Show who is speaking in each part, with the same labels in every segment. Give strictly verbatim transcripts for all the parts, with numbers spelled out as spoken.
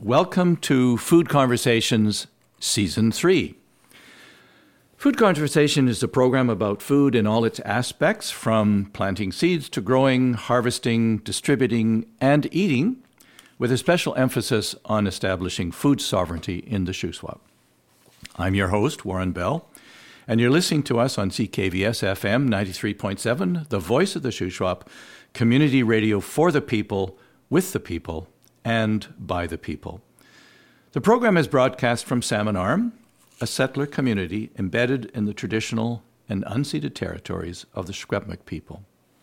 Speaker 1: Welcome to Food Conversations Season three. Food Conversation is a program about food in all its aspects, from planting seeds to growing, harvesting, distributing, and eating, with a special emphasis on establishing food sovereignty in the Shuswap. I'm your host, Warren Bell, and you're listening to us on C K V S F M ninety-three point seven, the voice of the Shuswap, community radio for the people, with the people, and by the people. The program is broadcast from Salmon Arm, a settler community embedded in the traditional and unceded territories of the Secwepemc people.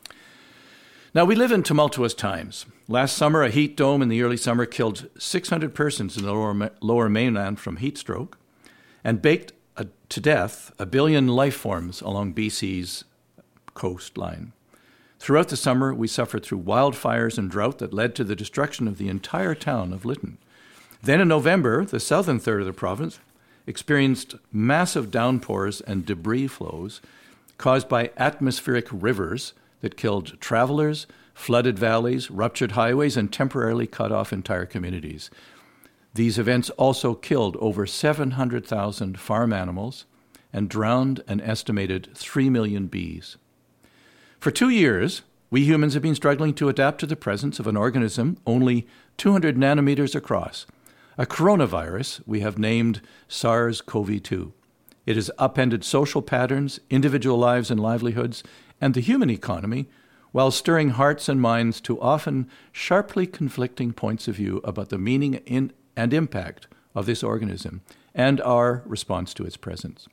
Speaker 1: Now, we live in tumultuous times. Last summer, a heat dome in the early summer killed six hundred persons in the lower, lower mainland from heat stroke and baked a, to death a billion life forms along B C's coastline. Throughout the summer, we suffered through wildfires and drought that led to the destruction of the entire town of Lytton. Then in November, the southern third of the province experienced massive downpours and debris flows caused by atmospheric rivers that killed travelers, flooded valleys, ruptured highways, and temporarily cut off entire communities. These events also killed over seven hundred thousand farm animals and drowned an estimated three million bees. For two years, we humans have been struggling to adapt to the presence of an organism only two hundred nanometers across, a coronavirus we have named SARS-C o V two. It has upended social patterns, individual lives and livelihoods, and the human economy, while stirring hearts and minds to often sharply conflicting points of view about the meaning in, and impact of this organism and our response to its presence.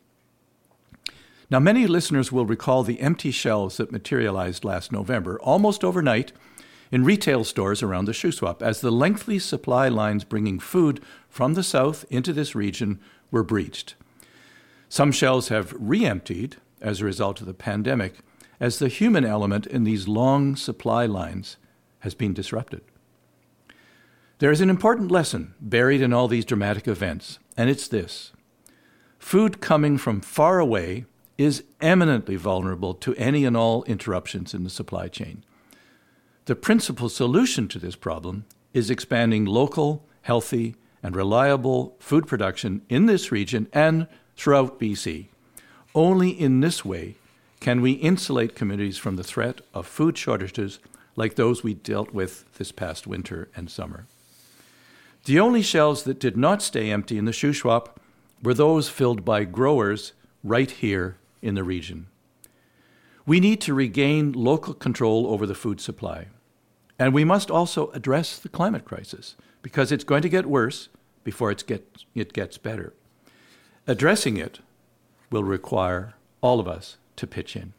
Speaker 1: Now, many listeners will recall the empty shelves that materialized last November, almost overnight, in retail stores around the Shuswap, as the lengthy supply lines bringing food from the south into this region were breached. Some shelves have re-emptied as a result of the pandemic, as the human element in these long supply lines has been disrupted. There is an important lesson buried in all these dramatic events, and it's this: food coming from far away is eminently vulnerable to any and all interruptions in the supply chain. The principal solution to this problem is expanding local, healthy, and reliable food production in this region and throughout B C. Only in this way can we insulate communities from the threat of food shortages like those we dealt with this past winter and summer. The only shelves that did not stay empty in the Shuswap were those filled by growers right here in the region. We need to regain local control over the food supply. And we must also address the climate crisis, because it's going to get worse before it's get, it gets better. Addressing it will require all of us to pitch in.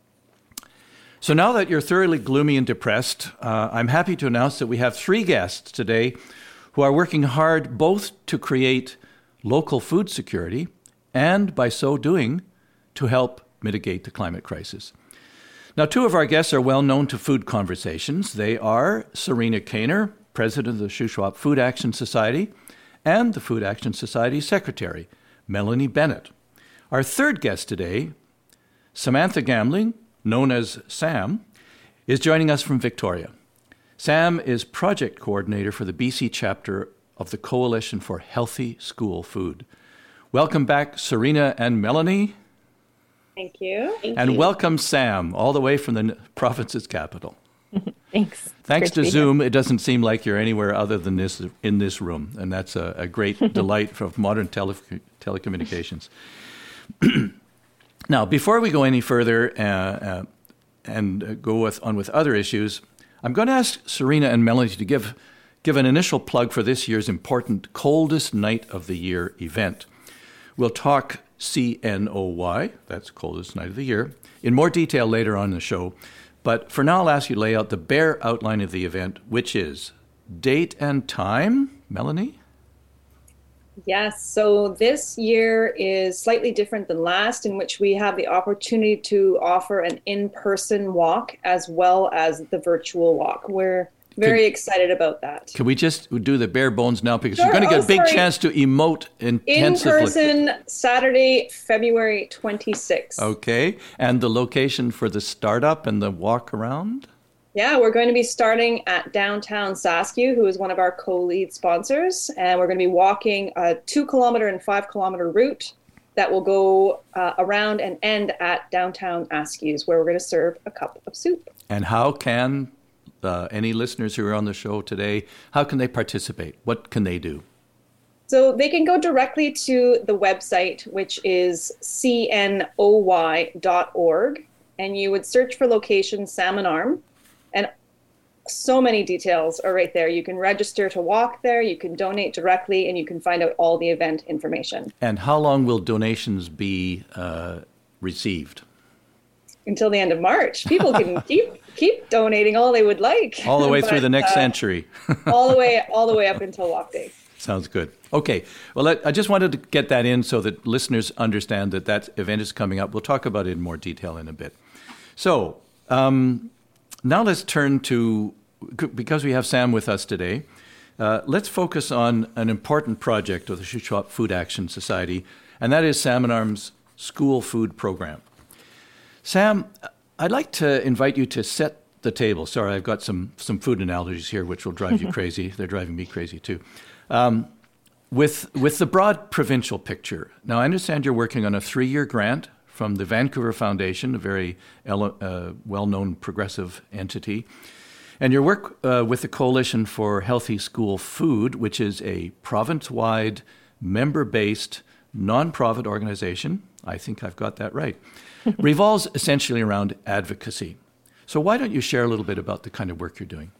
Speaker 1: So now that you're thoroughly gloomy and depressed, uh, I'm happy to announce that we have three guests today who are working hard both to create local food security and, by so doing, to help mitigate the climate crisis. Now, two of our guests are well known to Food Conversations. They are Serena Kaner, president of the Shuswap Food Action Society, and the Food Action Society secretary, Melanie Bennett. Our third guest today, Samantha Gamling, known as Sam, is joining us from Victoria. Sam is project coordinator for the B C chapter of the Coalition for Healthy School Food. Welcome back, Serena and Melanie.
Speaker 2: Thank you. Thank
Speaker 1: and
Speaker 2: you.
Speaker 1: Welcome, Sam, all the way from the province's capital.
Speaker 2: Thanks.
Speaker 1: Thanks to Zoom, it doesn't seem like you're anywhere other than this in this room, and that's a, a great delight of modern tele- telecommunications. Now, before we go any further uh, uh, and uh, go with, on with other issues, I'm going to ask Serena and Melanie to give give an initial plug for this year's important Coldest Night of the Year event. We'll talk C N O Y, that's Coldest Night of the Year, in more detail later on in the show. But for now, I'll ask you to lay out the bare outline of the event, which is date and time. Melanie?
Speaker 2: Yes, so this year is slightly different than last, in which we have the opportunity to offer an in-person walk as well as the virtual walk. We're very Could, excited about that.
Speaker 1: Can we just do the bare bones now? Because
Speaker 2: sure.
Speaker 1: you're going to get
Speaker 2: oh,
Speaker 1: a big
Speaker 2: sorry.
Speaker 1: chance to emote intensively.
Speaker 2: In person, Saturday, February twenty-sixth.
Speaker 1: Okay. And the location for the startup and the walk around?
Speaker 2: Yeah, we're going to be starting at downtown Saskew, who is one of our co-lead sponsors. And we're going to be walking a two kilometer and five kilometer route that will go uh, around and end at downtown Askew's, where we're going to serve a cup of soup.
Speaker 1: And how can uh, any listeners who are on the show today, how can they participate? What can they do?
Speaker 2: So they can go directly to the website, which is c n o y dot org, and you would search for location Salmon Arm, and so many details are right there. You can register to walk there, you can donate directly, and you can find out all the event information.
Speaker 1: And how long will donations be uh, received?
Speaker 2: Until the end of March. People can keep keep donating all they would like.
Speaker 1: All the way
Speaker 2: but,
Speaker 1: through the next
Speaker 2: uh,
Speaker 1: century.
Speaker 2: all the way all the way up until walk day.
Speaker 1: Sounds good. Okay. Well, I, I just wanted to get that in so that listeners understand that that event is coming up. We'll talk about it in more detail in a bit. So um, now let's turn to, because we have Sam with us today, uh, let's focus on an important project of the Shuswap Food Action Society, and that is Salmon Arm's school food program. Sam, I'd like to invite you to set the table. Sorry, I've got some, some food analogies here which will drive you crazy. They're driving me crazy too. Um, with with the broad provincial picture. Now, I understand you're working on a three-year grant from the Vancouver Foundation, a very uh, well-known progressive entity. And your work uh, with the Coalition for Healthy School Food, which is a province-wide, member-based, non-profit organization, I think I've got that right, revolves essentially around advocacy. So why don't you share a little bit about the kind of work you're doing?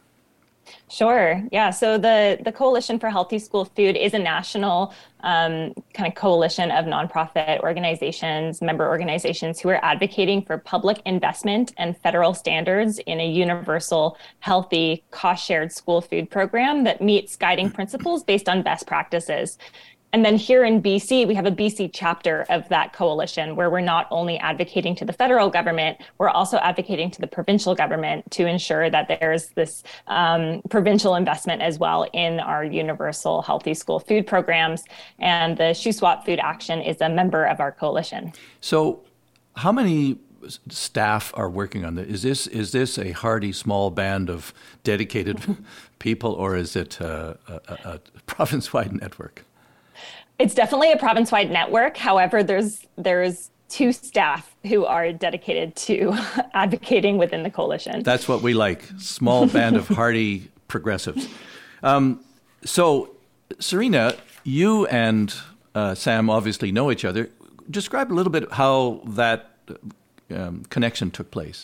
Speaker 3: Sure. Yeah. So the, the Coalition for Healthy School Food is a national um, kind of coalition of nonprofit organizations, member organizations who are advocating for public investment and federal standards in a universal, healthy, cost-shared school food program that meets guiding principles based on best practices. And then here in B C, we have a B C chapter of that coalition where we're not only advocating to the federal government, we're also advocating to the provincial government to ensure that there's this um, provincial investment as well in our universal healthy school food programs. And the Shuswap Food Action is a member of our coalition.
Speaker 1: So how many staff are working on this? Is this, is this a hardy small band of dedicated people, or is it a, a, a province-wide network?
Speaker 3: It's definitely a province-wide network. However, there's there's two staff who are dedicated to advocating within the coalition.
Speaker 1: That's what we like, small band of hardy progressives. Um, so, Serena, you and uh, Sam obviously know each other. Describe a little bit how that um, connection took place.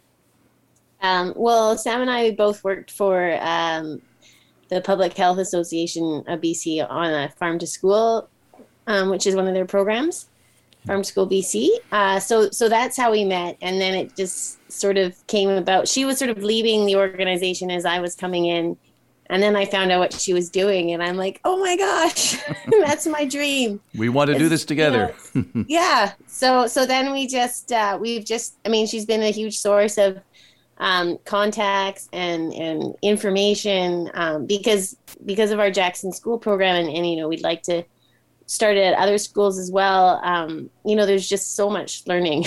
Speaker 4: Um, well, Sam and I both worked for um, the Public Health Association of B C on a farm to school, um, which is one of their programs, Farm to School B C. Uh, so, so that's how we met. And then it just sort of came about. She was sort of leaving the organization as I was coming in. And then I found out what she was doing. And I'm like, oh my gosh, that's my dream.
Speaker 1: We want to
Speaker 4: it's,
Speaker 1: do this together.
Speaker 4: You know, yeah. So, so then we just, uh, we've just, I mean, she's been a huge source of Um, contacts and, and information um, because because of our Jackson School program, and, and you know we'd like to start it at other schools as well. Um, you know, there's just so much learning,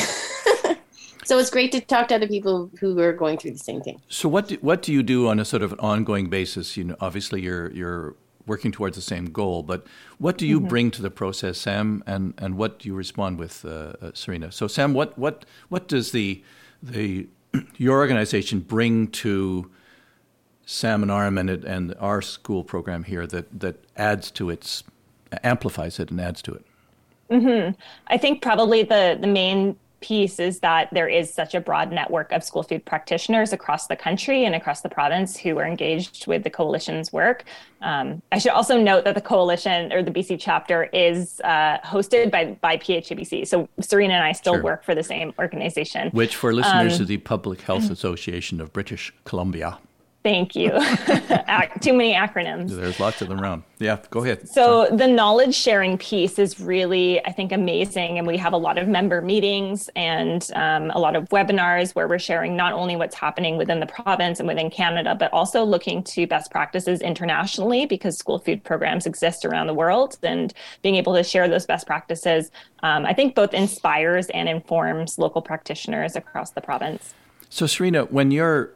Speaker 4: so it's great to talk to other people who are going through the same thing.
Speaker 1: So what do, what do you do on a sort of an ongoing basis? You know, obviously you're you're working towards the same goal, but what do you mm-hmm. bring to the process, Sam, and, and what do you respond with, uh, uh, Serena? So Sam, what what what does the the your organization bring to Salmon Arm and, it, and our school program here that, that adds to its, amplifies it and adds to it?
Speaker 3: Mm-hmm. I think probably the, the main piece is that there is such a broad network of school food practitioners across the country and across the province who are engaged with the coalition's work. Um, I should also note that the coalition or the B C chapter is uh, hosted by, by P H A B C. So Serena and I still
Speaker 1: Sure.
Speaker 3: work for the same organization.
Speaker 1: Which for listeners
Speaker 3: Um,
Speaker 1: is the Public Health Association of British Columbia.
Speaker 3: Thank you. Too many acronyms.
Speaker 1: There's lots of them around. Yeah, go ahead.
Speaker 3: So the knowledge sharing piece is really, I think, amazing. And we have a lot of member meetings and um, a lot of webinars where we're sharing not only what's happening within the province and within Canada, but also looking to best practices internationally because school food programs exist around the world. And being able to share those best practices, um, I think both inspires and informs local practitioners across the province.
Speaker 1: So Serena, when you're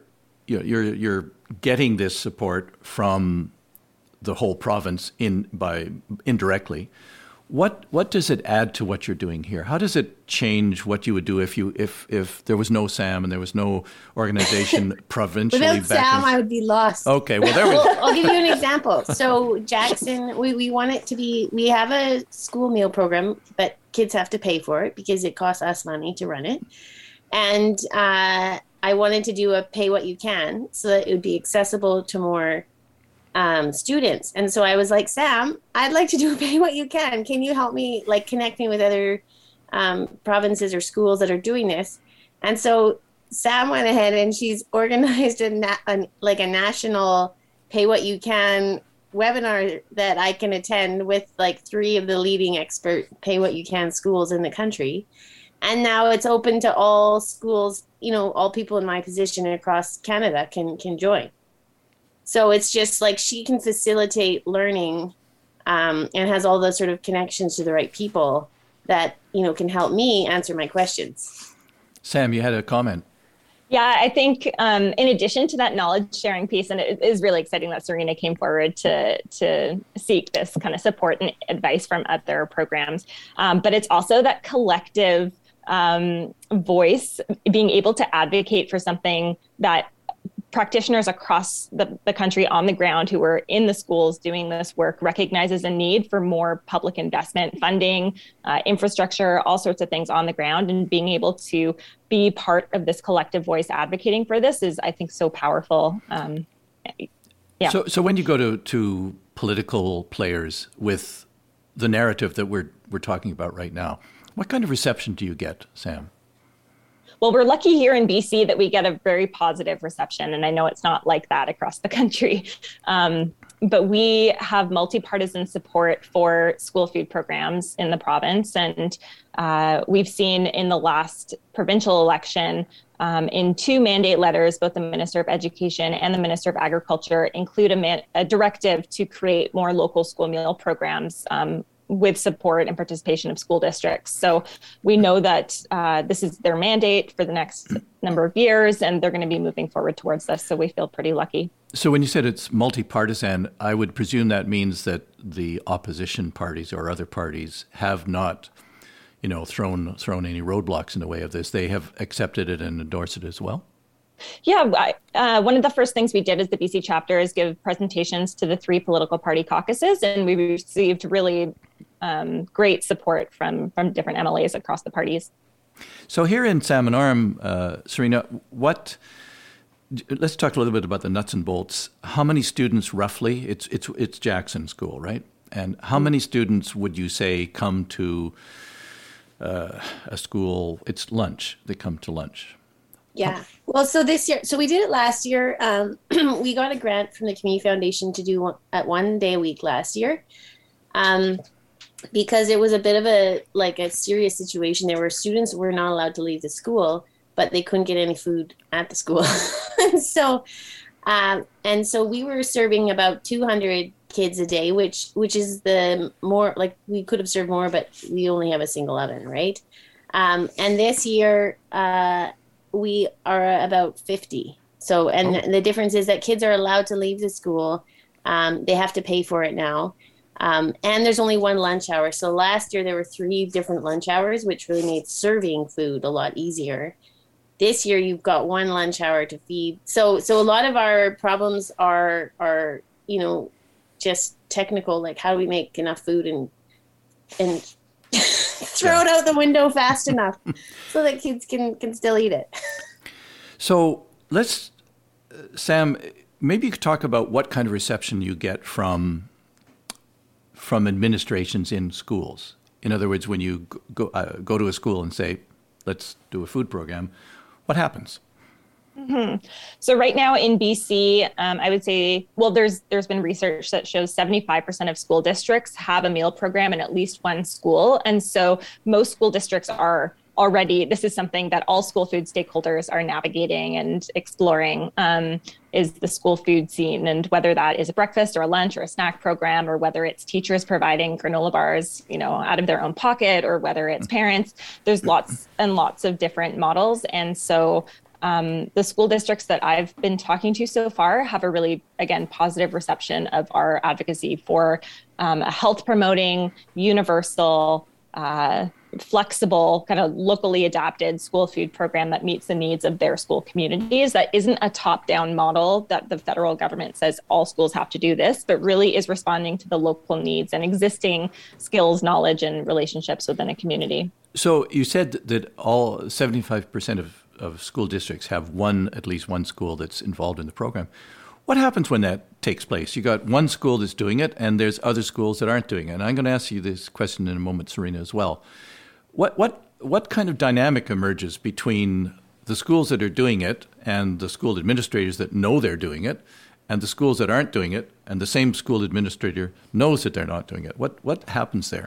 Speaker 1: you know, you're you're getting this support from the whole province in by indirectly. What what does it add to what you're doing here? How does it change what you would do if you if if there was no SAM and there was no organization provincially?
Speaker 4: Without SAM, I would be lost.
Speaker 1: Okay, well there we go.
Speaker 4: I'll give you an example. So Jackson, we, we want it to be, we have a school meal program, but kids have to pay for it because it costs us money to run it. And uh, I wanted to do a pay what you can so that it would be accessible to more Um, students. And so I was like, Sam, I'd like to do a pay what you can. Can you help me, like, connect me with other um, provinces or schools that are doing this? And so Sam went ahead and she's organized a, na- a like a national pay what you can webinar that I can attend with like three of the leading expert pay what you can schools in the country. And now it's open to all schools, you know, all people in my position across Canada can can join. So it's just like she can facilitate learning um, and has all those sort of connections to the right people that, you know, can help me answer my questions.
Speaker 1: Sam, you had a comment.
Speaker 3: Yeah, I think um, in addition to that knowledge sharing piece, and it is really exciting that Serena came forward to to seek this kind of support and advice from other programs. Um, but it's also that collective um, voice, being able to advocate for something that practitioners across the, the country on the ground who are in the schools doing this work recognizes a need for more public investment, funding, uh, infrastructure, all sorts of things on the ground. And being able to be part of this collective voice advocating for this is, I think, so powerful. Um, yeah.
Speaker 1: So, so when you go to, to political players with the narrative that we're we're talking about right now, what kind of reception do you get, Sam?
Speaker 3: Well, we're lucky here in B C that we get a very positive reception, and I know it's not like that across the country. Um, but we have multi-partisan support for school food programs in the province, and uh, we've seen in the last provincial election um, in two mandate letters, both the Minister of Education and the Minister of Agriculture include a, man- a directive to create more local school meal programs um, with support and participation of school districts. So we know that uh, this is their mandate for the next number of years, and they're going to be moving forward towards this. So we feel pretty lucky.
Speaker 1: So when you said it's multi-partisan, I would presume that means that the opposition parties or other parties have not, you know, thrown thrown any roadblocks in the way of this. They have accepted it and endorsed it as well?
Speaker 3: Yeah, uh, one of the first things we did as the B C chapter is give presentations to the three political party caucuses, and we received really um, great support from from different M L As across the parties.
Speaker 1: So here in Salmonarum, uh, Serena, what? Let's talk a little bit about the nuts and bolts. How many students roughly? It's it's it's Jackson School, right? And how many students would you say come to uh, a school? It's lunch. They come to lunch.
Speaker 4: Yeah. Well, so this year, so we did it last year. Um, we got a grant from the Community Foundation to do one, at one day a week last year, um, because it was a bit of a like a serious situation. There were students who were not allowed to leave the school, but they couldn't get any food at the school. so, um, and so we were serving about two hundred kids a day, which which is the more like we could have served more, but we only have a single oven, right? Um, and this year. Uh, we are about fifty. So, and oh. the difference is that kids are allowed to leave the school. Um, they have to pay for it now. Um, and there's only one lunch hour. So last year there were three different lunch hours, which really made serving food a lot easier. This year you've got one lunch hour to feed. So, so a lot of our problems are, are, you know, just technical, like how do we make enough food and, and, throw it out the window fast enough so that kids can, can still eat it.
Speaker 1: So let's, uh, Sam, maybe you could talk about what kind of reception you get from from administrations in schools. In other words, when you go uh, go to a school and say, let's do a food program, what happens?
Speaker 3: Mm-hmm. So right now in B C, um, I would say, well, there's there's been research that shows seventy-five percent of school districts have a meal program in at least one school. And so most school districts are already, this is something that all school food stakeholders are navigating and exploring, um, is the school food scene. And whether that is a breakfast or a lunch or a snack program, or whether it's teachers providing granola bars, you know, out of their own pocket, or whether it's parents, there's lots and lots of different models. And so Um, the school districts that I've been talking to so far have a really, again, positive reception of our advocacy for um, a health promoting, universal, uh, flexible, kind of locally adapted school food program that meets the needs of their school communities. That isn't a top-down model that the federal government says all schools have to do this, but really is responding to the local needs and existing skills, knowledge, and relationships within a community.
Speaker 1: So you said that all seventy-five percent of, of school districts have one, at least one school that's involved in the program. What happens when that takes place? You got one school that's doing it, and there's other schools that aren't doing it. And I'm going to ask you this question in a moment, Serena, as well. What what what kind of dynamic emerges between the schools that are doing it and the school administrators that know they're doing it, and the schools that aren't doing it, and the same school administrator knows that they're not doing it? What what happens there?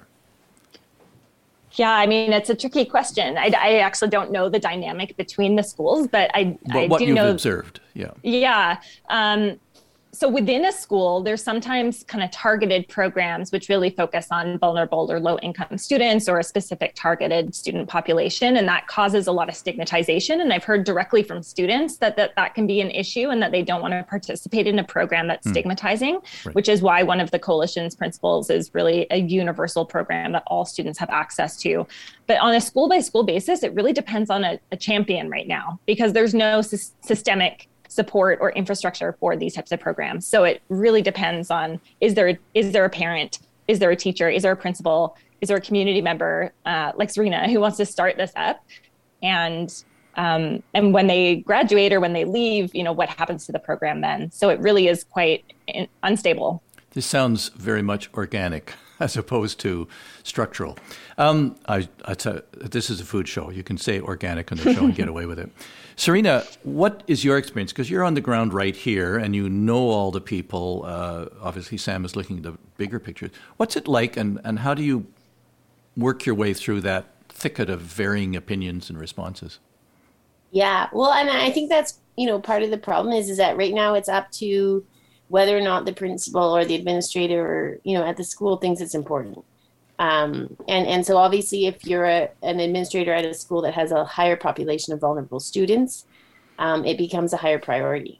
Speaker 3: Yeah, I mean, it's a tricky question. I, I actually don't know the dynamic between the schools, but I,
Speaker 1: But
Speaker 3: I
Speaker 1: what
Speaker 3: do
Speaker 1: you've
Speaker 3: know.
Speaker 1: observed, yeah.
Speaker 3: Yeah. Um, so within a school, there's sometimes kind of targeted programs which really focus on vulnerable or low income students or a specific targeted student population. And that causes a lot of stigmatization. And I've heard directly from students that that, that can be an issue and that they don't want to participate in a program that's hmm. stigmatizing, right. which is why one of the coalition's principles is really a universal program that all students have access to. But on a school by school basis, it really depends on a, a champion right now, because there's no sy- systemic support or infrastructure for these types of programs. So it really depends on, is there is there a parent, is there a teacher, is there a principal, is there a community member uh, like Serena who wants to start this up? And um, and when they graduate or when they leave, you know, what happens to the program then? So it really is quite in, unstable.
Speaker 1: This sounds very much organic as opposed to structural. Um, I, I t- this is a food show. You can say organic on the show and get away with it. Serena, what is your experience? Because you're on the ground right here and you know all the people. Uh, obviously, Sam is looking at the bigger picture. What's it like, and, and how do you work your way through that thicket of varying opinions and responses?
Speaker 4: Yeah, well, and I think that's, you know, part of the problem is, is that right now it's up to whether or not the principal or the administrator or, you know, at the school thinks it's important. Um, and, and so obviously if you're a, an administrator at a school that has a higher population of vulnerable students, um, it becomes a higher priority.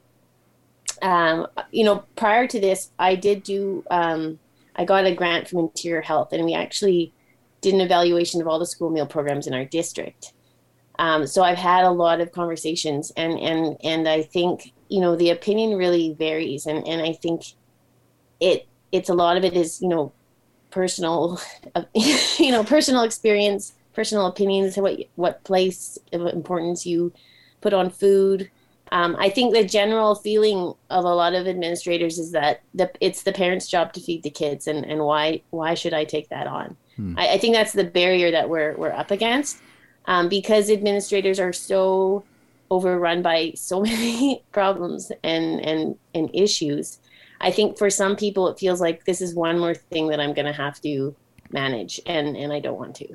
Speaker 4: Um, you know, prior to this, I did do, um, I got a grant from Interior Health, and we actually did an evaluation of all the school meal programs in our district. Um, so I've had a lot of conversations, and, and, and I think, you know, the opinion really varies. And, and I think it, it's a lot of it is, you know, personal, you know, personal experience, personal opinions, what, what place of importance you put on food. Um, I think the general feeling of a lot of administrators is that the, it's the parents' job to feed the kids, and, and why, why should I take that on? Hmm. I, I think that's the barrier that we're, we're up against. Um, because administrators are so overrun by so many problems and, and, and issues. I think for some people, it feels like this is one more thing that I'm going to have to manage, and, and I don't want to.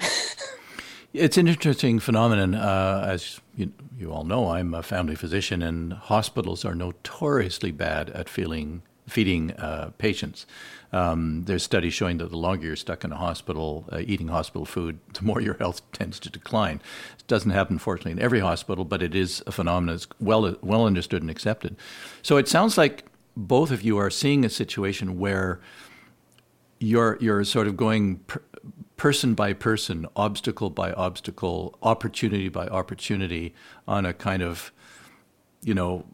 Speaker 1: It's an interesting phenomenon. Uh, as you, you all know, I'm a family physician, and hospitals are notoriously bad at feeling, feeding uh, patients. Um, there's studies showing that the longer you're stuck in a hospital, uh, eating hospital food, the more your health tends to decline. It doesn't happen, fortunately, in every hospital, but it is a phenomenon that's well, well understood and accepted. So it sounds like both of you are seeing a situation where you're you're sort of going per, person by person, obstacle by obstacle, opportunity by opportunity on a kind of, you know,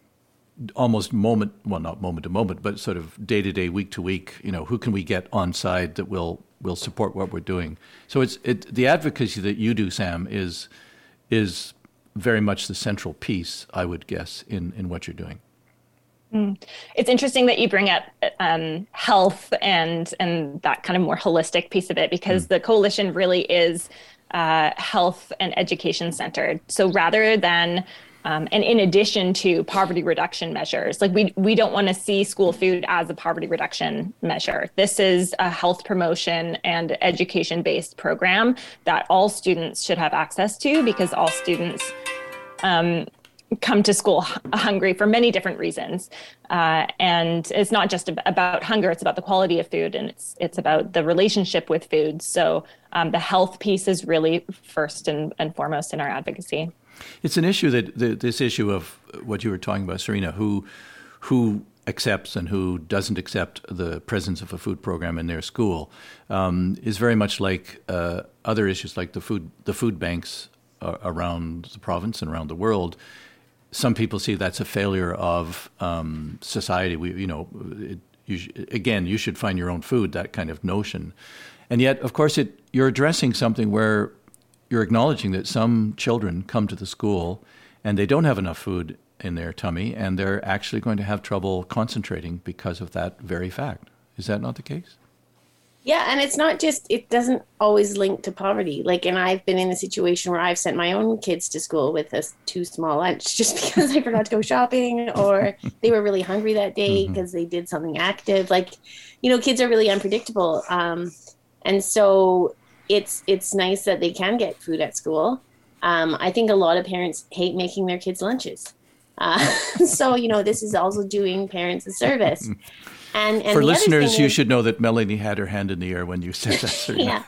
Speaker 1: almost moment, well, not moment to moment, but sort of day to day, week to week, you know, who can we get on side that will will support what we're doing? So it's it the advocacy that you do, Sam, is is very much the central piece, I would guess, in, in what you're doing.
Speaker 3: Mm. It's interesting that you bring up um, health and and that kind of more holistic piece of it, because mm. the coalition really is uh, health and education centered. So rather than Um, and in addition to poverty reduction measures, like we we don't want to see school food as a poverty reduction measure. This is a health promotion and education-based program that all students should have access to, because all students um, come to school hungry for many different reasons. Uh, and it's not just about hunger, it's about the quality of food, and it's it's about the relationship with food. So um, the health piece is really first and, and foremost in our advocacy.
Speaker 1: It's an issue that the, this issue of what you were talking about, Serena, who who accepts and who doesn't accept the presence of a food program in their school, um, is very much like uh, other issues like the food the food banks uh, around the province and around the world. Some people see that's a failure of um, society. We, you know, it, you sh- again, you should find your own food. That kind of notion, and yet, of course, it you're addressing something where you're acknowledging that some children come to the school and they don't have enough food in their tummy, and they're actually going to have trouble concentrating because of that very fact. Is that not the case?
Speaker 4: Yeah, and it's not just, it doesn't always link to poverty. Like, and I've been in a situation where I've sent my own kids to school with a too small lunch just because I forgot to go shopping, or they were really hungry that day because mm-hmm. they did something active. Like, you know, kids are really unpredictable. Um, and so it's it's nice that they can get food at school. Um, I think a lot of parents hate making their kids lunches. Uh, so, you know, this is also doing parents a service. And, and
Speaker 1: for listeners, you
Speaker 4: is,
Speaker 1: should know that Melanie had her hand in the air when you said that.
Speaker 4: Yeah.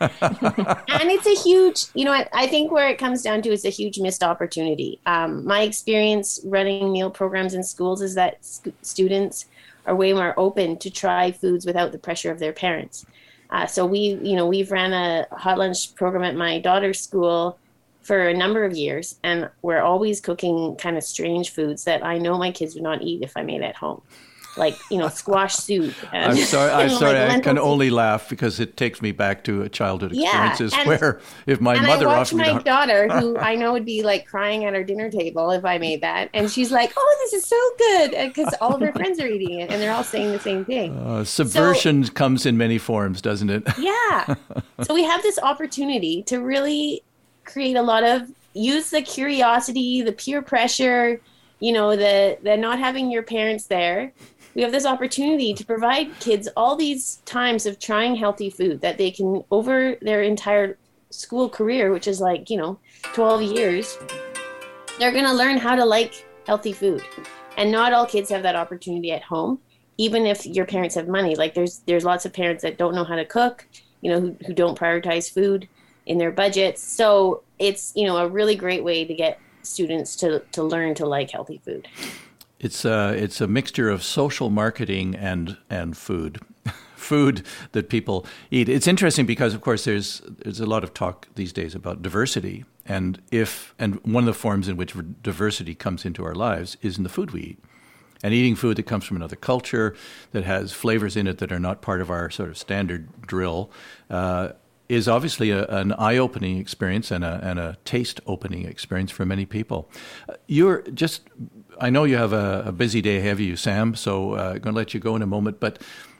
Speaker 4: And it's a huge, you know, I, I think where it comes down to is a huge missed opportunity. Um, my experience running meal programs in schools is that sc- students are way more open to try foods without the pressure of their parents. Uh, so we, you know, we've ran a hot lunch program at my daughter's school for a number of years, and we're always cooking kind of strange foods that I know my kids would not eat if I made at home. Like, you know, squash soup. And,
Speaker 1: I'm sorry, I'm sorry.
Speaker 4: like
Speaker 1: I can
Speaker 4: soup.
Speaker 1: only laugh because it takes me back to childhood experiences
Speaker 4: yeah, and,
Speaker 1: where if my
Speaker 4: and
Speaker 1: mother
Speaker 4: I watch
Speaker 1: offered
Speaker 4: my
Speaker 1: me
Speaker 4: daughter, who I know would be like crying at her dinner table if I made that, and she's like, "Oh, this is so good," because all of her friends are eating it, and they're all saying the same thing.
Speaker 1: Uh, subversion so, comes in many forms, doesn't it?
Speaker 4: Yeah. So we have this opportunity to really create a lot of use the curiosity, the peer pressure, you know, the the not having your parents there. We have this opportunity to provide kids all these times of trying healthy food that they can, over their entire school career, which is like, you know, twelve years, they're going to learn how to like healthy food. And not all kids have that opportunity at home, even if your parents have money. Like there's there's lots of parents that don't know how to cook, you know, who, who don't prioritize food in their budgets. So it's, you know, a really great way to get students to, to learn to like healthy food.
Speaker 1: It's a, it's a mixture of social marketing and and food, food that people eat. It's interesting because, of course, there's there's a lot of talk these days about diversity, and if and one of the forms in which diversity comes into our lives is in the food we eat, and eating food that comes from another culture that has flavors in it that are not part of our sort of standard drill. Uh, is obviously a, an eye-opening experience and a, and a taste-opening experience for many people. Uh, you're just, I know you have a, a busy day ahead of you, Sam, so uh, I'm going to let you go in a moment, but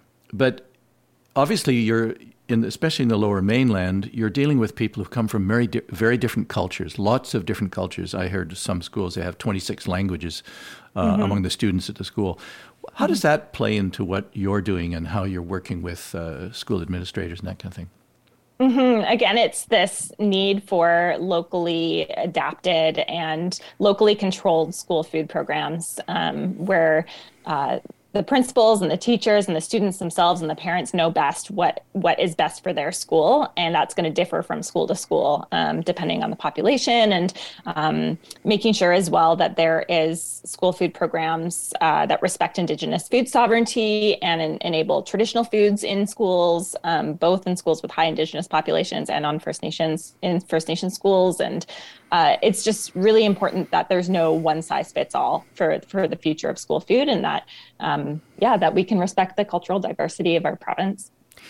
Speaker 1: but obviously you're, in, especially in the Lower Mainland, you're dealing with people who come from very, di- very different cultures, lots of different cultures. I heard some schools, they have twenty-six languages uh, mm-hmm. among the students at the school. How does that play into what you're doing and how you're working with uh, school administrators and that kind of thing?
Speaker 3: Mm-hmm. Again, it's this need for locally adapted and locally controlled school food programs um, where uh, the principals and the teachers and the students themselves and the parents know best what what is best for their school. And that's going to differ from school to school, um, depending on the population, and um, making sure as well that there is school food programs uh, that respect Indigenous food sovereignty and en- enable traditional foods in schools, um, both in schools with high Indigenous populations and on First Nations, in First Nation schools. And uh, it's just really important that there's no one size fits all for, for the future of school food, and that Um, yeah, that we can respect the cultural diversity of our province.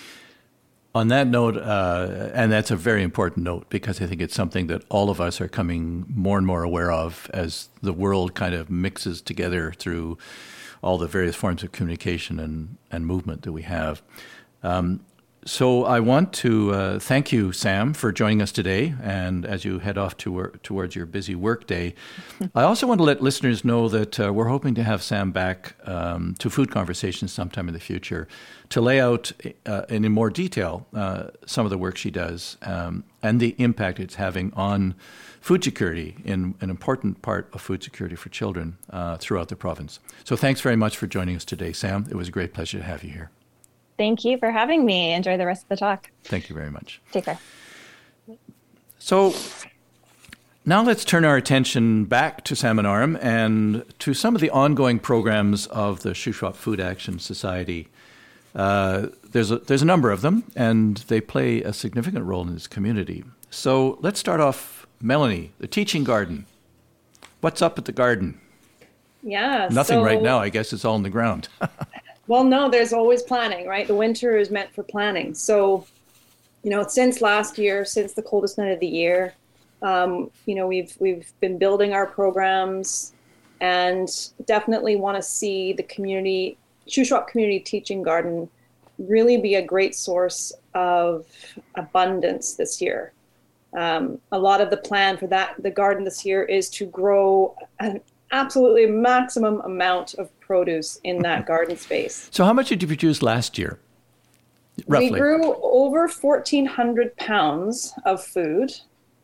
Speaker 1: On that note, uh, and that's a very important note because I think it's something that all of us are coming more and more aware of as the world kind of mixes together through all the various forms of communication and, and movement that we have. Um, So I want to uh, thank you, Sam, for joining us today, and as you head off to work, towards your busy work day. I also want to let listeners know that uh, we're hoping to have Sam back um, to Food Conversations sometime in the future to lay out uh, in more detail uh, some of the work she does um, and the impact it's having on food security, in an important part of food security for children uh, throughout the province. So thanks very much for joining us today, Sam. It was a great pleasure to have you here.
Speaker 3: Thank you for having me. Enjoy the rest of the talk.
Speaker 1: Thank you very much.
Speaker 3: Take care.
Speaker 1: So Now let's turn our attention back to Salmon Arm and to some of the ongoing programs of the Shuswap Food Action Society. Uh, there's a, there's a number of them, and they play a significant role in this community. So let's start off, Melanie, the Teaching Garden. What's up at the garden?
Speaker 2: Yeah.
Speaker 1: Nothing
Speaker 2: so,
Speaker 1: right now. I guess it's all in the ground.
Speaker 2: Well, no, there's always planning, right? The winter is meant for planning. So, you know, since last year, since the coldest night of the year, um, you know, we've we've been building our programs, and definitely want to see the community, Shuswap Community Teaching Garden, really be a great source of abundance this year. Um, a lot of the plan for that, the garden this year, is to grow an absolutely maximum amount of produce in that garden space.
Speaker 1: So how much did you produce last year, roughly?
Speaker 2: We grew over fourteen hundred pounds of food,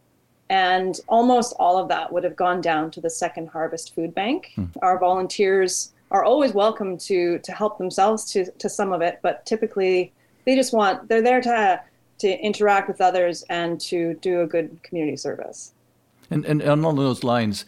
Speaker 2: and almost all of that would have gone down to the Second Harvest Food Bank. Hmm. Our volunteers are always welcome to to help themselves to, to some of it, but typically they just want, they're there to to interact with others and to do a good community service. And
Speaker 1: and, and on those lines,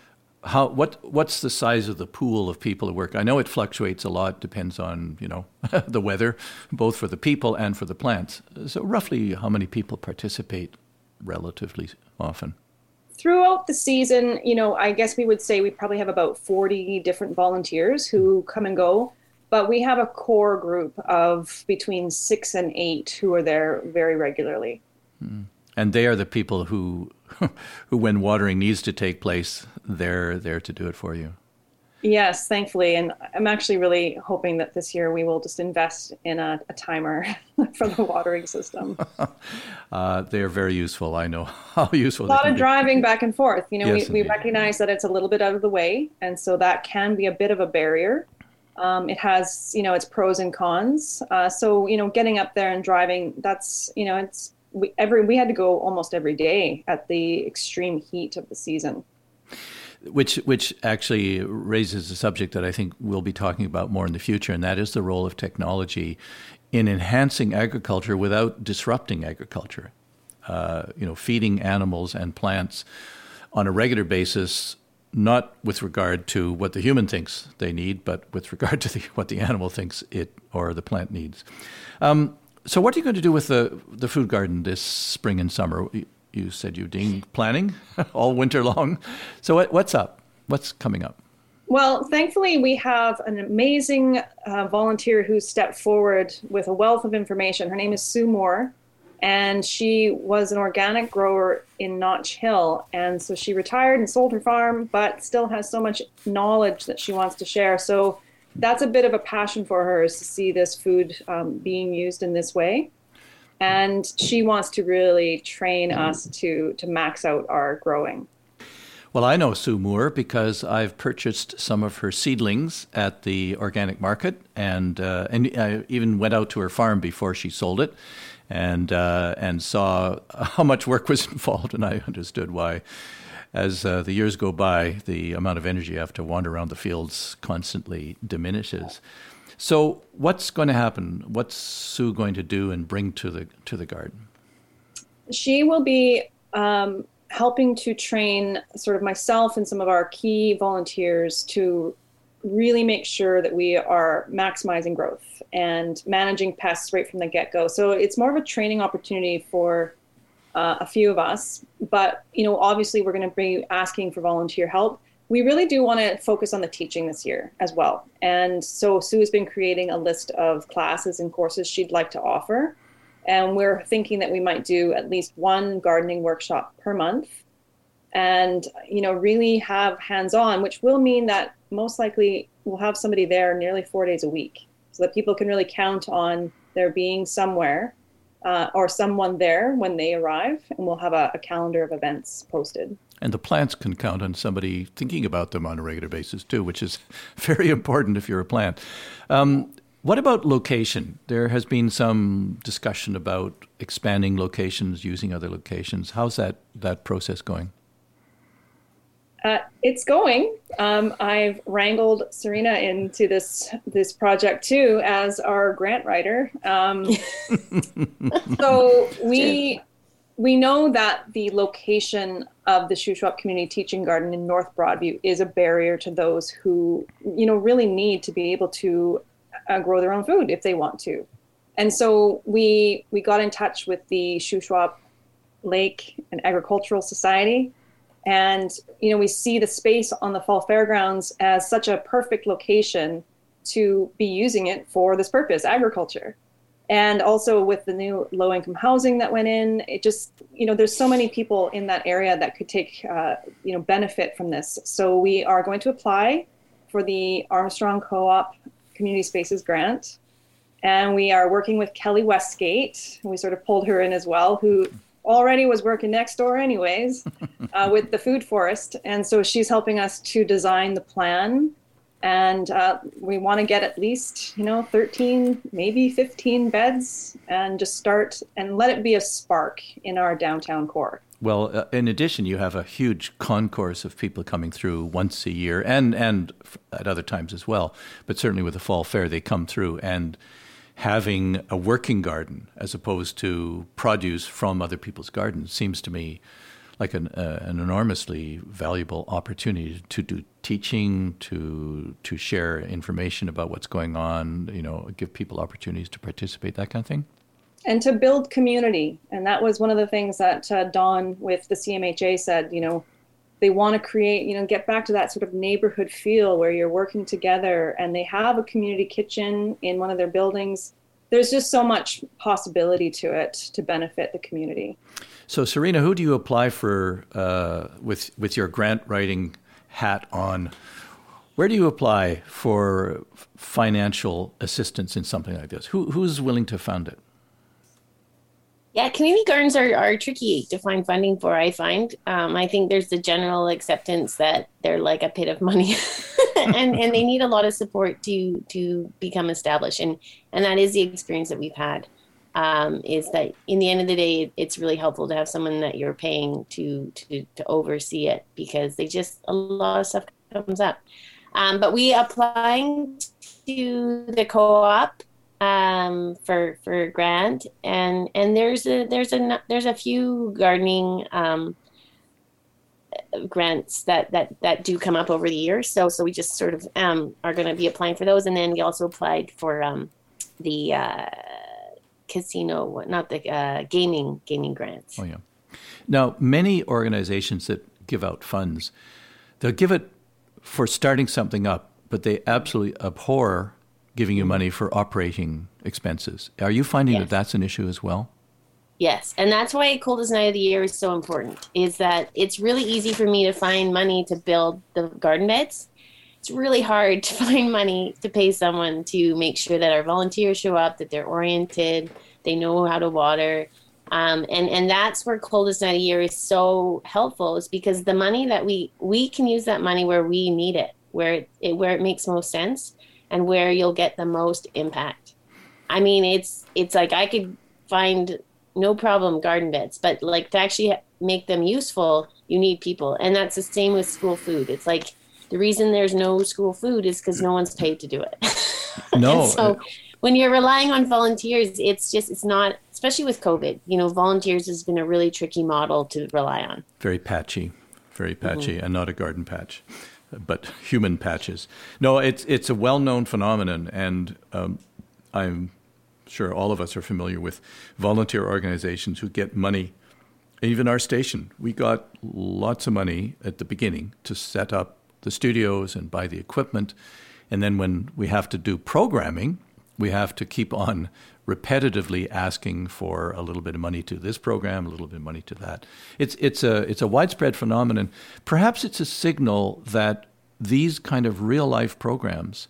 Speaker 1: how what what's the size of the pool of people who work? I know it fluctuates a lot, depends on, you know, the weather, both for the people and for the plants. So roughly how many people participate relatively often?
Speaker 2: Throughout the season, you know, I guess we would say we probably have about forty different volunteers who come and go, but we have a core group of between six and eight who are there very regularly.
Speaker 1: Mm. And they are the people who, who, when watering needs to take place, they're there to do it for you.
Speaker 2: Yes, thankfully. And I'm actually really hoping that this year we will just invest in a, a timer for the watering system.
Speaker 1: uh, they are very useful. I know how useful.
Speaker 2: A lot
Speaker 1: they can
Speaker 2: of
Speaker 1: be.
Speaker 2: Driving back and forth. You know,
Speaker 1: Yes,
Speaker 2: we, we recognize that it's a little bit out of the way, and so that can be a bit of a barrier. Um, it has, you know, its pros and cons. Uh, so, you know, getting up there and driving, that's, you know, it's we every we had to go almost every day at the extreme heat of the season.
Speaker 1: Which which actually raises a subject that I think we'll be talking about more in the future, and that is the role of technology in enhancing agriculture without disrupting agriculture. Uh, you know, feeding animals and plants on a regular basis, not with regard to what the human thinks they need, but with regard to the, what the animal thinks it or the plant needs. Um, so what are you going to do with the, the food garden this spring and summer? You said you're doing planning all winter long. So what, what's up? What's coming up?
Speaker 2: Well, thankfully, we have an amazing uh, volunteer who stepped forward with a wealth of information. Her name is Sue Moore, and she was an organic grower in Notch Hill. And so she retired and sold her farm, but still has so much knowledge that she wants to share. So that's a bit of a passion for her, is to see this food um, being used in this way. And she wants to really train us to to max out our growing.
Speaker 1: Well, I know Sue Moore because I've purchased some of her seedlings at the organic market, and uh, and I even went out to her farm before she sold it, and uh, and saw how much work was involved, and I understood why. As uh, the years go by, the amount of energy you have to wander around the fields constantly diminishes. So what's going to happen? What's Sue going to do and bring to the to the garden?
Speaker 2: She will be um, helping to train sort of myself and some of our key volunteers to really make sure that we are maximizing growth and managing pests right from the get-go. So it's more of a training opportunity for uh, a few of us. But, you know, obviously we're going to be asking for volunteer help. We really do want to focus on the teaching this year as well. And so Sue has been creating a list of classes and courses she'd like to offer. And we're thinking that we might do at least one gardening workshop per month and, you know, really have hands-on, which will mean that most likely we'll have somebody there nearly four days a week so that people can really count on there being somewhere uh, or someone there when they arrive. And we'll have a, a calendar of events posted.
Speaker 1: And the plants can count on somebody thinking about them on a regular basis too, which is very important if you're a plant. Um, what about location? There has been some discussion about expanding locations, using other locations. How's that, that process going?
Speaker 2: Uh, it's going. Um, I've wrangled Serena into this this project too as our grant writer. Um, so we we know that the location of the Shuswap Community Teaching Garden in North Broadview is a barrier to those who, you know, really need to be able to uh, grow their own food if they want to. And so we we got in touch with the Shuswap Lake and Agricultural Society. And, you know, we see the space on the Fall Fairgrounds as such a perfect location to be using it for this purpose, agriculture. And also with the new low-income housing that went in, it just, you know, there's so many people in that area that could take, uh, you know, benefit from this. So we are going to apply for the Armstrong Co-op Community Spaces Grant. And we are working with Kelly Westgate. We sort of pulled her in as well, who already was working next door anyways, uh, with the Food Forest. And so she's helping us to design the plan. And uh, we want to get at least, you know, thirteen, maybe fifteen beds and just start and let it be a spark in our downtown core.
Speaker 1: Well, uh, in addition, you have a huge concourse of people coming through once a year and, and at other times as well. But certainly with the Fall Fair, they come through, and having a working garden as opposed to produce from other people's gardens seems to me like an, uh, an enormously valuable opportunity to do teaching, to to share information about what's going on, you know, give people opportunities to participate, that kind of thing.
Speaker 2: And to build community. And that was one of the things that uh, Dawn with the C M H A said, you know, they want to create, you know, get back to that sort of neighborhood feel where you're working together, and they have a community kitchen in one of their buildings. There's just so much possibility to it to benefit the community.
Speaker 1: So, Serena, who do you apply for uh, with with your grant writing hat on? Where do you apply for financial assistance in something like this? Who who's willing to fund it?
Speaker 4: Yeah, community gardens are, are tricky to find funding for, I find. Um, I think there's the general acceptance that they're like a pit of money and, and they need a lot of support to to become established. And, and that is the experience that we've had, um, is that in the end of the day, it's really helpful to have someone that you're paying to, to, to oversee it, because they just, a lot of stuff comes up. Um, but we applying to the co-op um for for grant, and and there's a there's a there's a few gardening um grants that that that do come up over the years, so so we just sort of um are going to be applying for those. And then we also applied for um the uh casino not the uh gaming gaming grants.
Speaker 1: Oh yeah. Now, many organizations that give out funds, they'll give it for starting something up, but they absolutely abhor giving you money for operating expenses. Are you finding yes. that that's an issue as well?
Speaker 4: Yes, and that's why coldest night of the year is so important, is that it's really easy for me to find money to build the garden beds. It's really hard to find money to pay someone to make sure that our volunteers show up, that they're oriented, they know how to water. Um, and, and that's where coldest night of the year is so helpful, is because the money that we, we can use that money where we need it, where it, it where it makes most sense, and where you'll get the most impact. I mean, it's it's like I could find no problem garden beds, but like to actually make them useful, you need people. And that's the same with school food. It's like the reason there's no school food is because no one's paid to do it.
Speaker 1: No.
Speaker 4: So when you're relying on volunteers, it's just, it's not, especially with COVID, you know, volunteers has been a really tricky model to rely on.
Speaker 1: Very patchy, very patchy, mm-hmm. and not a garden patch, but human patches. No, it's it's a well-known phenomenon, and um, I'm sure all of us are familiar with volunteer organizations who get money. Even our station, we got lots of money at the beginning to set up the studios and buy the equipment, and then when we have to do programming, we have to keep on repetitively asking for a little bit of money to this program, a little bit of money to that. It's it's a it's a widespread phenomenon. Perhaps it's a signal that these kind of real life programs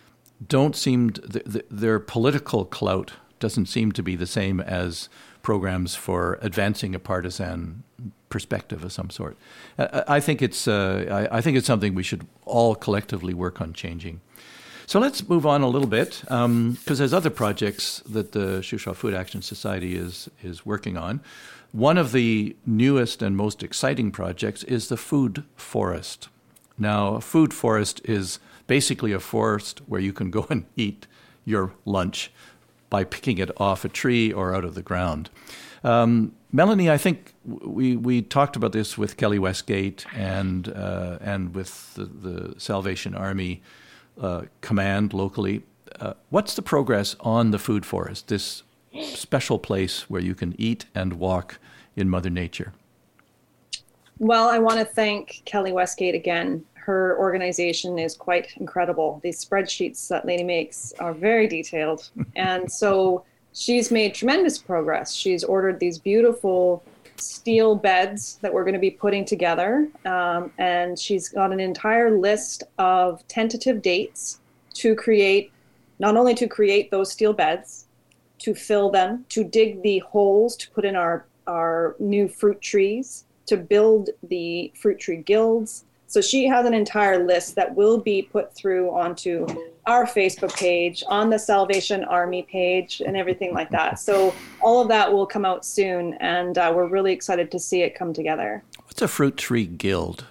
Speaker 1: don't seem to, th- th- their political clout doesn't seem to be the same as programs for advancing a partisan perspective of some sort. I, I think it's uh, I, I think it's something we should all collectively work on changing. So let's move on a little bit, because um, there's other projects that the Shuswap Food Action Society is is working on. One of the newest and most exciting projects is the Food Forest. Now, a food forest is basically a forest where you can go and eat your lunch by picking it off a tree or out of the ground. Um, Melanie, I think we we talked about this with Kelly Westgate and uh, and with the, the Salvation Army uh, command locally. Uh, what's the progress on the food forest, this special place where you can eat and walk in Mother Nature?
Speaker 2: Well, I want to thank Kelly Westgate again. Her organization is quite incredible. These spreadsheets that Lady makes are very detailed. And so she's made tremendous progress. She's ordered these beautiful steel beds that we're going to be putting together. Um, and she's got an entire list of tentative dates to create, not only to create those steel beds, to fill them, to dig the holes to put in our, our new fruit trees, to build the fruit tree guilds. So she has an entire list that will be put through onto our Facebook page, on the Salvation Army page, and everything like that. So all of that will come out soon, and uh, we're really excited to see it come together.
Speaker 1: What's a fruit tree guild?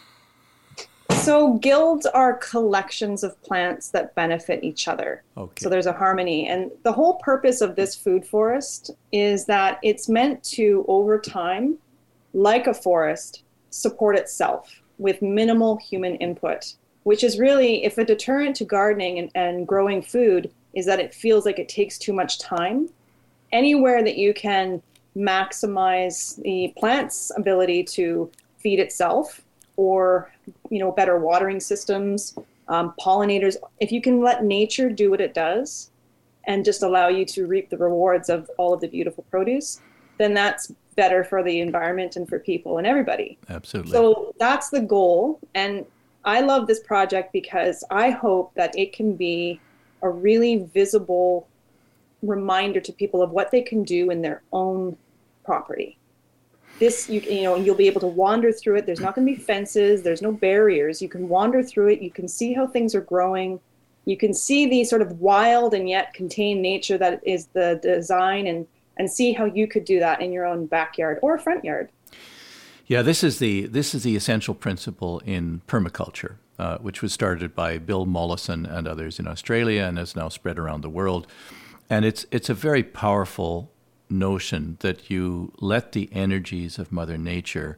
Speaker 2: So guilds are collections of plants that benefit each other.
Speaker 1: Okay.
Speaker 2: So there's a harmony. And the whole purpose of this food forest is that it's meant to, over time, like a forest, support itself with minimal human input, which is really, if a deterrent to gardening and, and growing food is that it feels like it takes too much time, anywhere that you can maximize the plant's ability to feed itself, or, you know, better watering systems, um, pollinators, if you can let nature do what it does and just allow you to reap the rewards of all of the beautiful produce, then that's better for the environment and for people and everybody.
Speaker 1: Absolutely.
Speaker 2: So that's the goal. And I love this project because I hope that it can be a really visible reminder to people of what they can do in their own property. This, you, you know, you'll be able to wander through it. There's not going to be fences. There's no barriers. You can wander through it. You can see how things are growing. You can see the sort of wild and yet contained nature that is the design, and and see how you could do that in your own backyard or front yard.
Speaker 1: Yeah, this is the this is the essential principle in permaculture, uh, which was started by Bill Mollison and others in Australia and has now spread around the world. And it's it's a very powerful notion that you let the energies of Mother Nature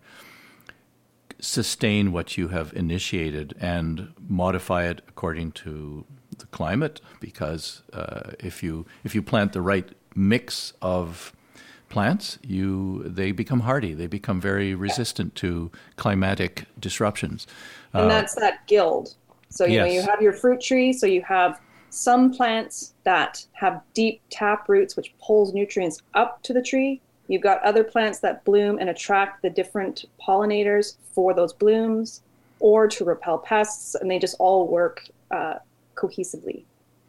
Speaker 1: sustain what you have initiated and modify it according to the climate, because uh, if you if you plant the right mix of plants, you they become hardy. They become very resistant to climatic disruptions.
Speaker 2: And
Speaker 1: uh,
Speaker 2: that's that guild. So, you
Speaker 1: yes.
Speaker 2: know, you have your fruit tree. So you have some plants that have deep tap roots, which pulls nutrients up to the tree. You've got other plants that bloom and attract the different pollinators for those blooms or to repel pests. And they just all work uh, cohesively.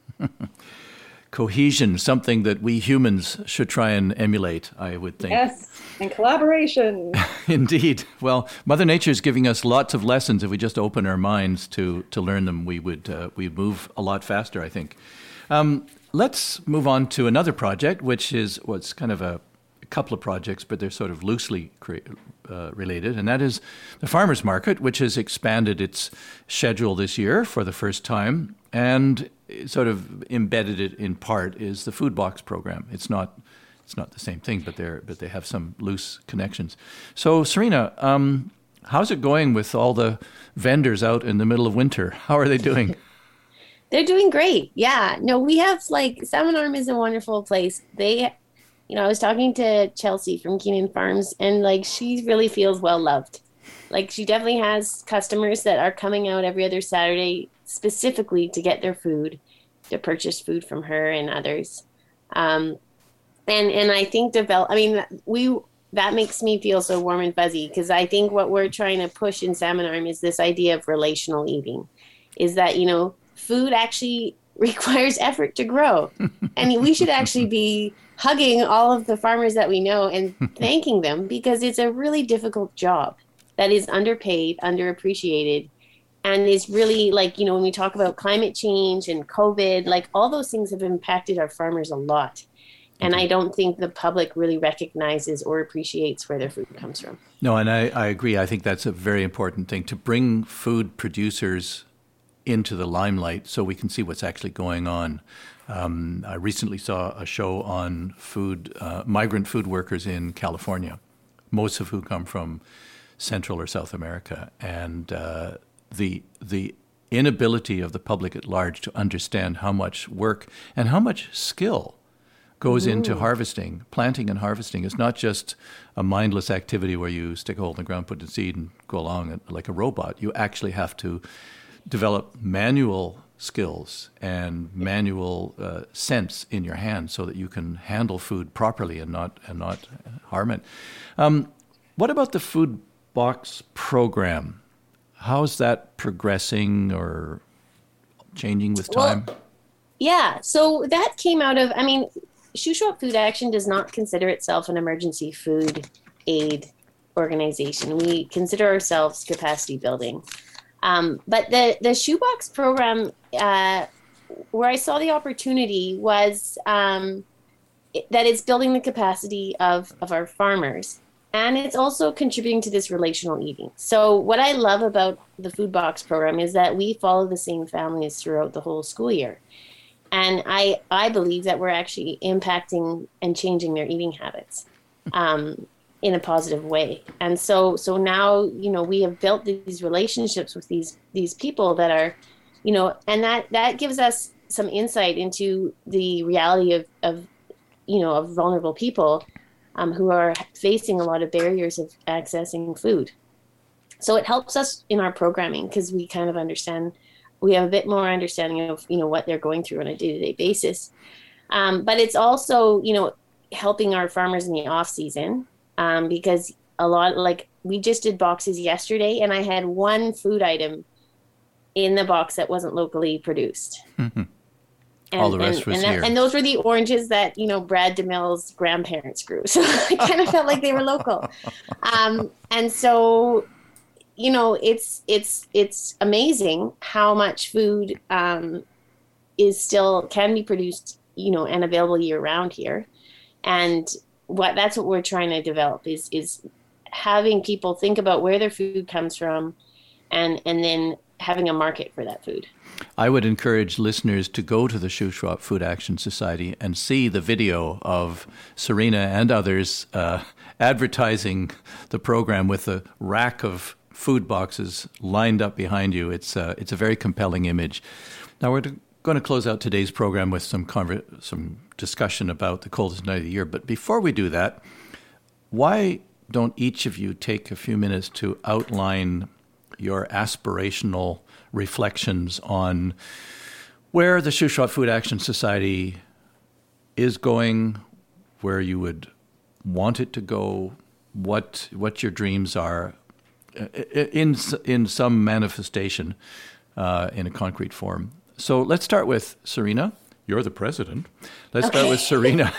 Speaker 1: Cohesion, something that we humans should try and emulate, I would think.
Speaker 2: Yes, and collaboration.
Speaker 1: Indeed. Well, Mother Nature is giving us lots of lessons. If we just open our minds to, to learn them, we would uh, we move a lot faster, I think. Um, let's move on to another project, which is what's kind of a, a couple of projects, but they're sort of loosely cre- uh, related, and that is the Farmers Market, which has expanded its schedule this year for the first time, and sort of embedded it in part is the food box program. It's not it's not the same thing, but they're but they have some loose connections. So, Serena, um, how's it going with all the vendors out in the middle of winter? How are they doing?
Speaker 4: They're doing great. Yeah. No, we have like Salmon Arm is a wonderful place. They, you know, I was talking to Chelsea from Keenan Farms, and like she really feels well loved. Like she definitely has customers that are coming out every other Saturday specifically to get their food, to purchase food from her and others. Um, and and I think develop. I mean, we that makes me feel so warm and fuzzy, because I think what we're trying to push in Salmon Arm is this idea of relational eating, is that, you know, food actually requires effort to grow. And we should actually be hugging all of the farmers that we know and thanking them, because it's a really difficult job that is underpaid, underappreciated, and is really like, you know, when we talk about climate change and COVID, like all those things have impacted our farmers a lot. And I don't think the public really recognizes or appreciates where their food comes from.
Speaker 1: No, and I, I agree. I think that's a very important thing, to bring food producers into the limelight so we can see what's actually going on. Um, I recently saw a show on food, uh, migrant food workers in California, most of who come from Central or South America, and uh, the the inability of the public at large to understand how much work and how much skill goes Ooh. into harvesting. Planting and harvesting is not just a mindless activity where you stick a hole in the ground, put the seed, and go along like a robot. You actually have to develop manual skills and manual uh, sense in your hand so that you can handle food properly and not and not harm it. Um, what about the food box program? How's that progressing or changing with time?
Speaker 4: Well, yeah, so that came out of, I mean, Shuswap Food Action does not consider itself an emergency food aid organization. We consider ourselves capacity building. Um, but the, the Shoebox program, uh, where I saw the opportunity was um, it, that it's building the capacity of, of our farmers. And it's also contributing to this relational eating. So what I love about the Food Box program is that we follow the same families throughout the whole school year. And I, I believe that we're actually impacting and changing their eating habits um, in a positive way. And so so now, you know, we have built these relationships with these these people that are, you know, and that, that gives us some insight into the reality of, of you know, of vulnerable people um, who are facing a lot of barriers of accessing food. So it helps us in our programming because we kind of understand, we have a bit more understanding of, you know, what they're going through on a day-to-day basis. Um, but it's also, you know, helping our farmers in the off season um, because a lot, like we just did boxes yesterday and I had one food item in the box that wasn't locally produced.
Speaker 1: Mm-hmm.
Speaker 4: And,
Speaker 1: All the rest
Speaker 4: and,
Speaker 1: was
Speaker 4: and, that,
Speaker 1: here.
Speaker 4: and those were the oranges that, you know, Brad DeMille's grandparents grew. So I kind of felt like they were local. Um, and so, you know, it's it's it's amazing how much food um, is still can be produced, you know, and available year round here. And what that's what we're trying to develop is is having people think about where their food comes from, and and then having a market for that food.
Speaker 1: I would encourage listeners to go to the Shuswap Food Action Society and see the video of Serena and others uh, advertising the program with a rack of food boxes lined up behind you. It's uh, it's a very compelling image. Now we're going to close out today's program with some conver- some discussion about the coldest night of the year. But before we do that, why don't each of you take a few minutes to outline your aspirational reflections on where the Shuswap Food Action Society is going, where you would want it to go, what what your dreams are, in in some manifestation, uh, in a concrete form. So let's start with Serena. You're the president. Let's
Speaker 4: okay.
Speaker 1: start with Serena.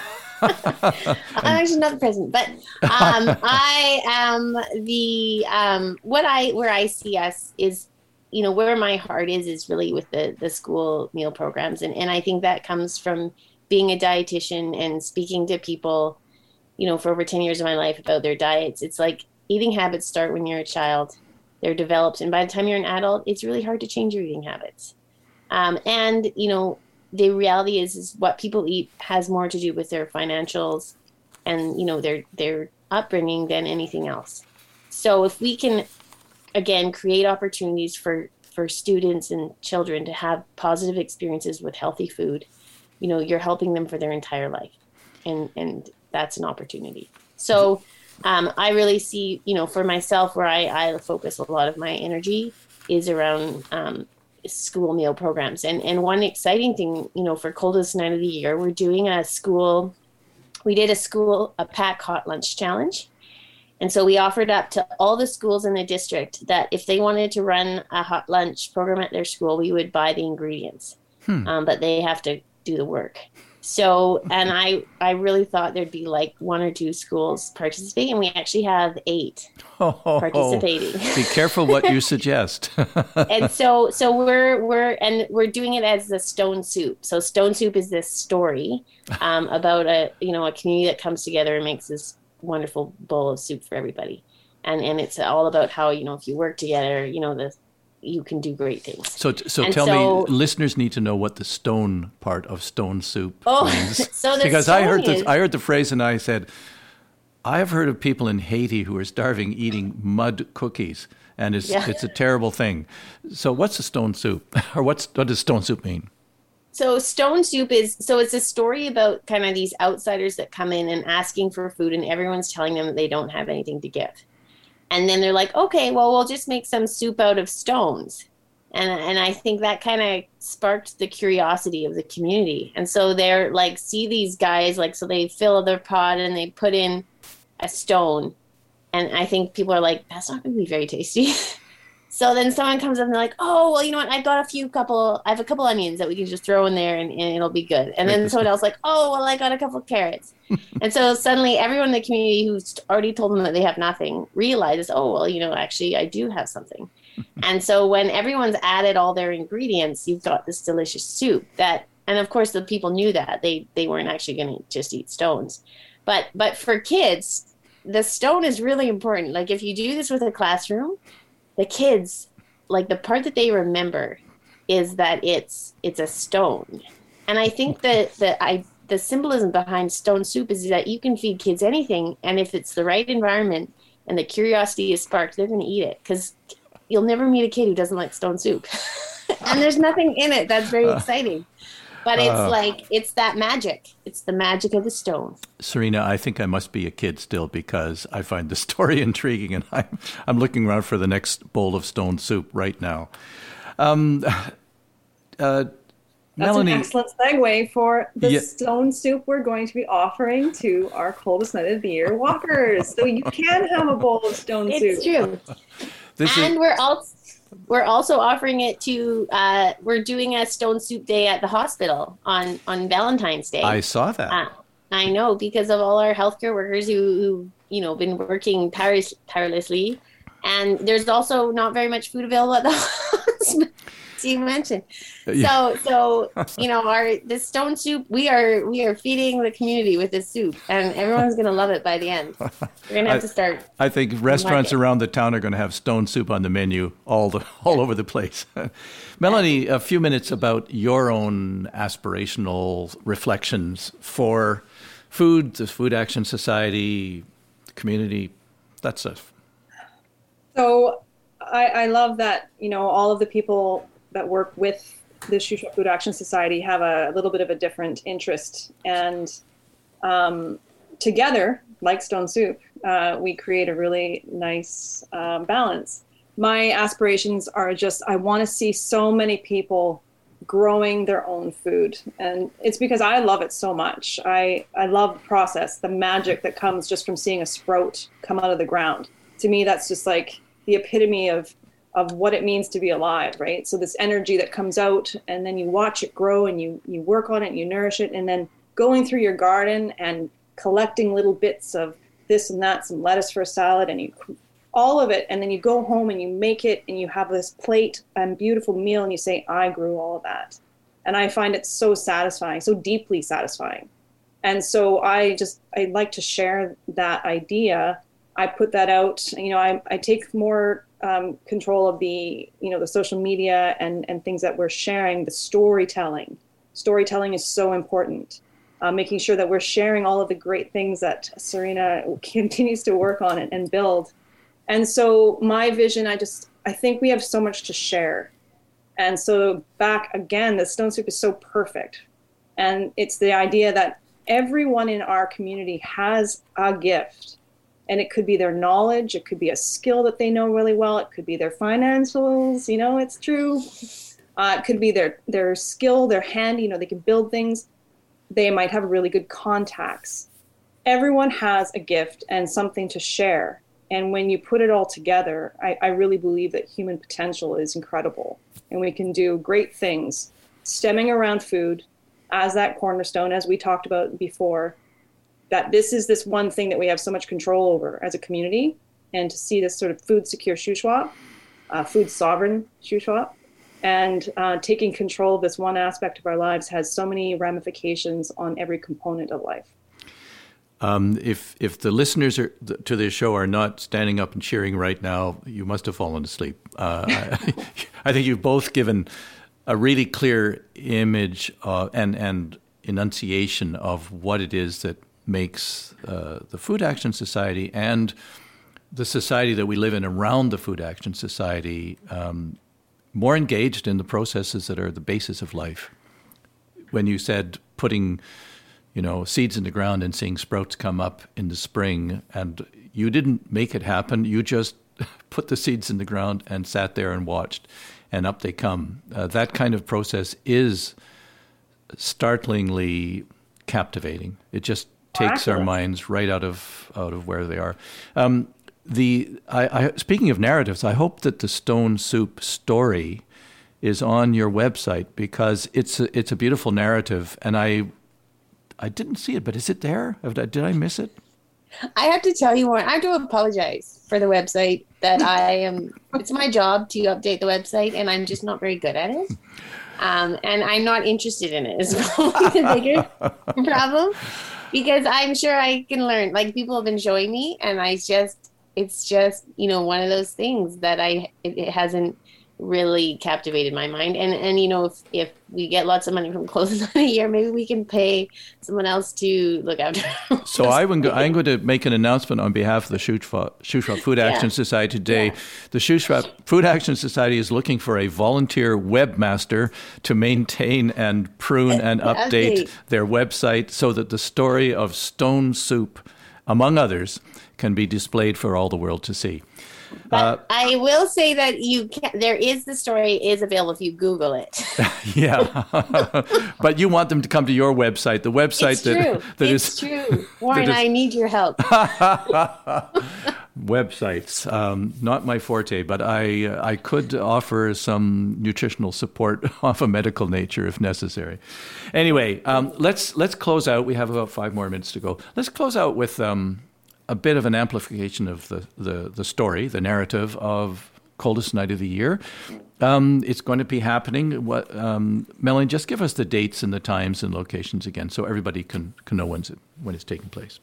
Speaker 4: I'm actually not the president, but um, I am the um, what I where I see us is, you know, where my heart is is really with the the school meal programs, and and I think that comes from being a dietitian and speaking to people, you know, for over ten years of my life about their diets. It's like eating habits start when you're a child, they're developed, and by the time you're an adult, it's really hard to change your eating habits. Um, and you know, the reality is, is what people eat has more to do with their financials and, you know, their their upbringing than anything else. So if we can, again, create opportunities for, for students and children to have positive experiences with healthy food, you know, you're helping them for their entire life. And, and that's an opportunity. So um, I really see, you know, for myself, where I, I focus a lot of my energy is around um, school meal programs. And and one exciting thing, you know, for coldest night of the year, we're doing a school, we did a school, a pack hot lunch challenge. And so we offered up to all the schools in the district that if they wanted to run a hot lunch program at their school, we would buy the ingredients, hmm. um, but they have to do the work. So, and I, I really thought there'd be like one or two schools participating, and we actually have eight oh, participating.
Speaker 1: Be careful what you suggest.
Speaker 4: And so, so we're, we're, and we're doing it as the Stone Soup. So Stone Soup is this story um, about a, you know, a community that comes together and makes this wonderful bowl of soup for everybody. And, and it's all about how, you know, if you work together, you know, the, you can do great things.
Speaker 1: So, so
Speaker 4: And
Speaker 1: tell
Speaker 4: so-
Speaker 1: me, listeners need to know what the stone part of stone soup
Speaker 4: Oh,
Speaker 1: means.
Speaker 4: so the
Speaker 1: because I heard
Speaker 4: stone
Speaker 1: the
Speaker 4: is-
Speaker 1: I heard the phrase and I said, I have heard of people in Haiti who are starving eating mud cookies, and it's
Speaker 4: Yeah.
Speaker 1: it's a terrible thing. So, what's a stone soup, or what's what does stone soup mean?
Speaker 4: So stone soup is, so it's a story about kind of these outsiders that come in and asking for food, and everyone's telling them that they don't have anything to give. And then they're like, okay, well, we'll just make some soup out of stones. And and I think that kind of sparked the curiosity of the community. And so they're like, see these guys, like, so they fill their pot and they put in a stone. And I think people are like, that's not going to be very tasty. So then someone comes up and they're like, oh, well, you know what? I've got a few couple, I have a couple onions that we can just throw in there and, and it'll be good. And then someone else like, oh, well, I got a couple carrots. And so suddenly everyone in the community who's already told them that they have nothing realizes, oh, well, you know, actually I do have something. And so when everyone's added all their ingredients, you've got this delicious soup that, and of course the people knew that they, they weren't actually going to just eat stones. But, but for kids, the stone is really important. Like if you do this with a classroom, the kids, like the part that they remember is that it's it's a stone. And I think that the I the symbolism behind stone soup is that you can feed kids anything, and if it's the right environment and the curiosity is sparked, they're going to eat it, because you'll never meet a kid who doesn't like stone soup. And there's nothing in it that's very exciting. But it's
Speaker 1: Uh.
Speaker 4: like, it's that magic. It's the magic of the stone.
Speaker 1: Serena, I think I must be a kid still because I find the story intriguing, and I'm I'm looking around for the next bowl of stone soup right now. Um, uh,
Speaker 2: That's
Speaker 1: Melanie,
Speaker 2: an excellent segue for the
Speaker 1: Yeah.
Speaker 2: stone soup we're going to be offering to our coldest night of the year walkers. So you can have a bowl of stone
Speaker 4: It's
Speaker 2: soup.
Speaker 4: true.
Speaker 1: this
Speaker 4: And
Speaker 1: is
Speaker 4: we're also we're also offering it to uh, we're doing a stone soup day at the hospital on on Valentine's Day.
Speaker 1: I saw that.
Speaker 4: Uh, I know, because of all our healthcare workers who, who you know been working tireless, tirelessly, and there's also not very much food available at the hospital. So you mentioned.
Speaker 1: Yeah.
Speaker 4: So so you know our this stone soup, we are we are feeding the community with this soup, and everyone's gonna love it by the end. We're gonna have
Speaker 1: I-
Speaker 4: to start.
Speaker 1: I think restaurants
Speaker 4: Market.
Speaker 1: around the town are going to have stone soup on the menu all the all over the place. Melanie, a few minutes about your own aspirational reflections for food, the Food Action Society, the community, that stuff.
Speaker 2: So I, I love that, you know, all of the people that work with the Shuswap Food Action Society have a little bit of a different interest. And um, together, like Stone Soup, uh, we create a really nice um, balance. My aspirations are just, I want to see so many people growing their own food. And it's because I love it so much. I, I love the process, the magic that comes just from seeing a sprout come out of the ground. To me, that's just like the epitome of of what it means to be alive, right? So this energy that comes out, and then you watch it grow, and you you work on it, and you nourish it, and then going through your garden and collecting little bits of this and that, some lettuce for a salad, and you all of it, and then you go home and you make it, and you have this plate and beautiful meal, and you say, I grew all of that. And I find it so satisfying, so deeply satisfying. And so I just, I like to share that idea. I put that out, you know, I, I take more um, control of the, you know, the social media and, and things that we're sharing, the storytelling. Storytelling is so important. Uh, making sure that we're sharing all of the great things that Serena continues to work on and, and build. And so my vision, I just, I think we have so much to share. And so back again, the Stone Soup is so perfect. And it's the idea that everyone in our community has a gift. And it could be their knowledge, it could be a skill that they know really well, it could be their financials, you know, it's true. Uh, it could be their, their skill, their hand, you know, they can build things. They might have really good contacts. Everyone has a gift and something to share. And when you put it all together, I, I really believe that human potential is incredible. And we can do great things stemming around food as that cornerstone, as we talked about before, that this is this one thing that we have so much control over as a community. And to see this sort of food secure Shuswap, uh, food sovereign Shuswap, and uh, taking control of this one aspect of our lives has so many ramifications on every component of life.
Speaker 1: Um, if if the listeners are, to this show are not standing up and cheering right now, you must have fallen asleep. Uh, I, I think you've both given a really clear image uh, and and enunciation of what it is that makes uh, the Food Action Society and the society that we live in around the Food Action Society um, more engaged in the processes that are the basis of life. When you said putting, you know, seeds in the ground and seeing sprouts come up in the spring, and you didn't make it happen, you just put the seeds in the ground and sat there and watched, and up they come. Uh, that kind of process is startlingly captivating. It just takes our minds right out of out of where they are. Um, the I, I, speaking of narratives, I hope that the Stone Soup story is on your website, because it's a, it's a beautiful narrative, and I I didn't see it, but is it there? Did I miss it?
Speaker 4: I have to tell you, Warren, I have to apologize for the website. That I am. It's my job to update the website, and I'm just not very good at it. Um, and I'm not interested in it. Is probably the bigger problem, because I'm sure I can learn. Like, people have been showing me, and I just, it's just, you know, one of those things that I it, it hasn't really captivated my mind. And and you know, if if we get lots of money from Clothesline a year, maybe we can pay someone else to look after.
Speaker 1: So I am go, I'm going to make an announcement on behalf of the Shuswap Food Action yeah. Society today. Yeah. The Shuswap Food Action Society is looking for a volunteer webmaster to maintain and prune and update okay. their website so that the story of Stone Soup, among others, can be displayed for all the world to see.
Speaker 4: But uh, I will say that you can, there is the story is available if you Google it.
Speaker 1: Yeah, but you want them to come to your website, the website
Speaker 4: it's
Speaker 1: that
Speaker 4: true.
Speaker 1: that
Speaker 4: it's
Speaker 1: is
Speaker 4: true. Warren, is, I need your help.
Speaker 1: Websites, um, not my forte, but I I could offer some nutritional support of a medical nature if necessary. Anyway, um, let's let's close out. We have about five more minutes to go. Let's close out with. Um, a bit of an amplification of the, the, the story, the narrative of Coldest Night of the Year. Um, it's going to be happening. What, um, Melanie, just give us the dates and the times and locations again so everybody can, can know when's it, when it's taking place.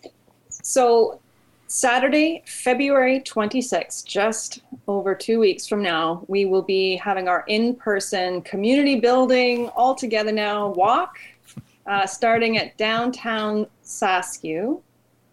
Speaker 2: So Saturday, February twenty-sixth, just over two weeks from now, we will be having our in-person community building all together now walk, uh, starting at downtown Saskatoon.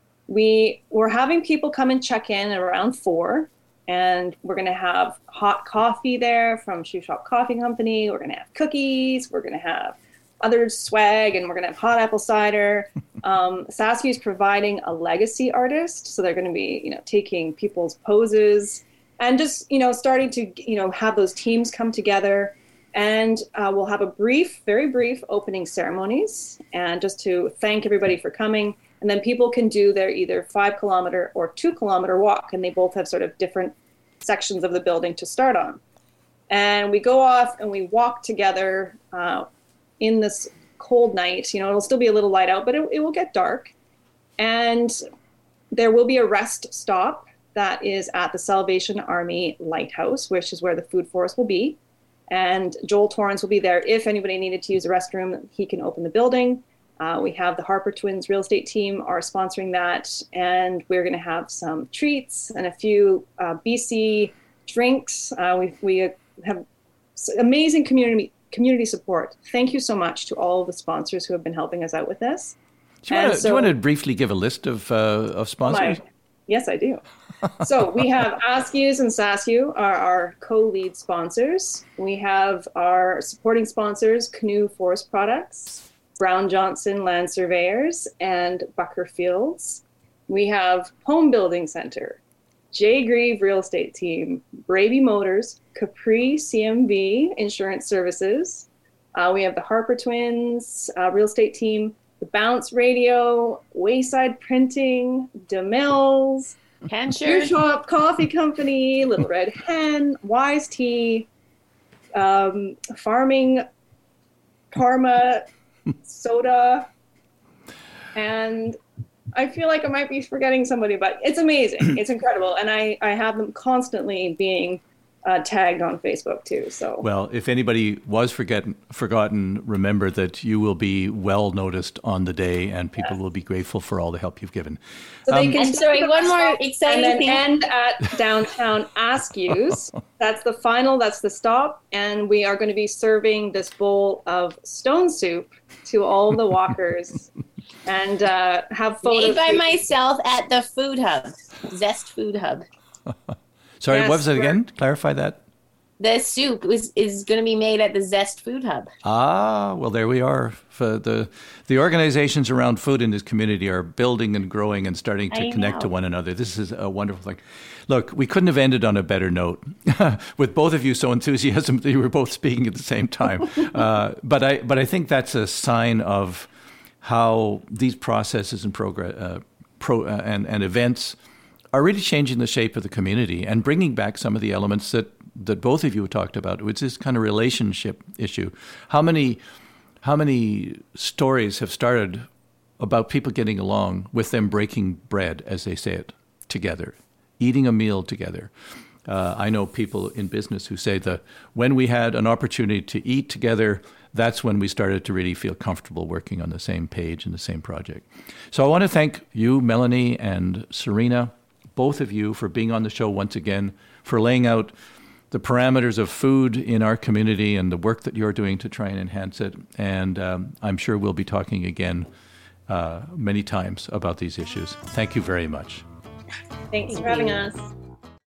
Speaker 2: We, we're having people come and check in around four, and we're going to have hot coffee there from Shuswap Coffee Company. We're going to have cookies. We're going to have other swag, and we're going to have hot apple cider. Um, Saskatoon is providing a legacy artist, so they're going to be, you know, taking people's poses and just, you know, starting to, you know, have those teams come together. And uh, we'll have a brief, very brief opening ceremonies, and just to thank everybody for coming. And then people can do their either five kilometer or two kilometer walk, and they both have sort of different sections of the building to start on. And we go off and we walk together uh, in this cold night. You know, it'll still be a little light out, but it, it will get dark. And there will be a rest stop that is at the Salvation Army Lighthouse, which is where the food forest will be. And Joel Torrance will be there. If anybody needed to use a restroom, he can open the building. Uh, we have the Harper Twins real estate team are sponsoring that, and we're going to have some treats and a few uh, B C drinks. Uh, we we have amazing community community support. Thank you so much to all of the sponsors who have been helping us out with this.
Speaker 1: Do you, want to, so, do you want to briefly give a list of uh, of sponsors?
Speaker 2: My, yes, I do. So we have Askews and Saskatoon are our co-lead sponsors. We have our supporting sponsors, Canoe Forest Products, Brown Johnson Land Surveyors, and Bucker Fields. We have Home Building Center, Jay Grieve Real Estate Team, Brady Motors, Capri C M V Insurance Services. Uh, we have the Harper Twins uh, Real Estate Team, the Bounce Radio, Wayside Printing, DeMills, Shuswap Coffee Company, Little Red Hen, Wise Tea, um, Farming Parma Soda, and I feel like I might be forgetting somebody, but it's amazing. It's incredible. And I, I have them constantly being uh, tagged on Facebook too. So
Speaker 1: well, if anybody was forgotten, forgotten, remember that you will be well noticed on the day, and people yeah. will be grateful for all the help you've given.
Speaker 2: So
Speaker 1: um,
Speaker 2: they can
Speaker 4: and sorry, one more exciting
Speaker 2: and then
Speaker 4: thing.
Speaker 2: end at downtown Askew's. That's the final. That's the stop, and we are going to be serving this bowl of stone soup to all the walkers, and uh, have photos
Speaker 4: made by myself at the Food Hub, Zest Food Hub.
Speaker 1: Sorry,
Speaker 2: yes,
Speaker 1: what was it again? Clarify that.
Speaker 4: The soup is, is going to be made at the Zest Food Hub.
Speaker 1: Ah, well, there we are. For the the organizations around food in this community are building and growing and starting to
Speaker 4: I
Speaker 1: connect
Speaker 4: know.
Speaker 1: to one another. This is a wonderful thing. Look, we couldn't have ended on a better note with both of you so enthusiastic that you were both speaking at the same time. uh, but I but I think that's a sign of how these processes and progress uh, pro uh, and and events are really changing the shape of the community and bringing back some of the elements that, that both of you talked about, which is kind of relationship issue. How many how many stories have started about people getting along with them breaking bread, as they say it, together, eating a meal together? Uh, I know people in business who say that when we had an opportunity to eat together, that's when we started to really feel comfortable working on the same page and the same project. So I want to thank you, Melanie and Serena, both of you, for being on the show once again, for laying out the parameters of food in our community and the work that you're doing to try and enhance it. And um, I'm sure we'll be talking again uh, many times about these issues. Thank you very much.
Speaker 2: Thanks
Speaker 4: Thank
Speaker 2: for having
Speaker 4: you.
Speaker 2: us.